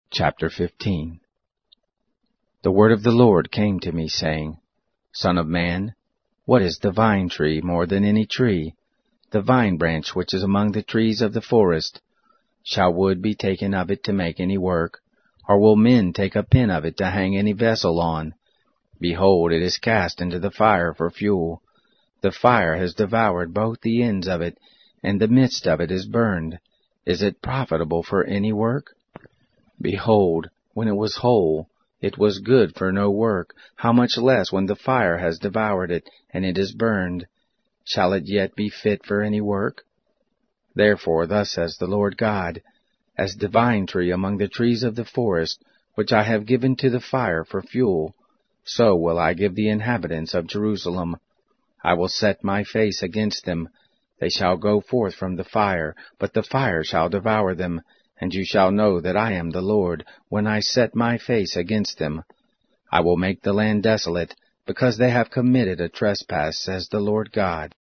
Chapter 15. The word of the Lord came to me, saying, Son of man, what is the vine tree more than any tree? The vine branch which is among the trees of the forest. Shall wood be taken of it to make any work? Or will men take a pin of it to hang any vessel on? Behold, it is cast into the fire for fuel. The fire has devoured both the ends of it, and the midst of it is burned. Is it profitable for any work? Behold, when it was whole, it was good for no work. How much less when the fire has devoured it, and it is burned? Shall it yet be fit for any work? Therefore thus says the Lord God, As the vine tree among the trees of the forest, which I have given to the fire for fuel, so will I give the inhabitants of Jerusalem. I will set my face against them. They shall go forth from the fire, but the fire shall devour them. And you shall know that I am the Lord, when I set my face against them. I will make the land desolate, because they have committed a trespass, says the Lord God.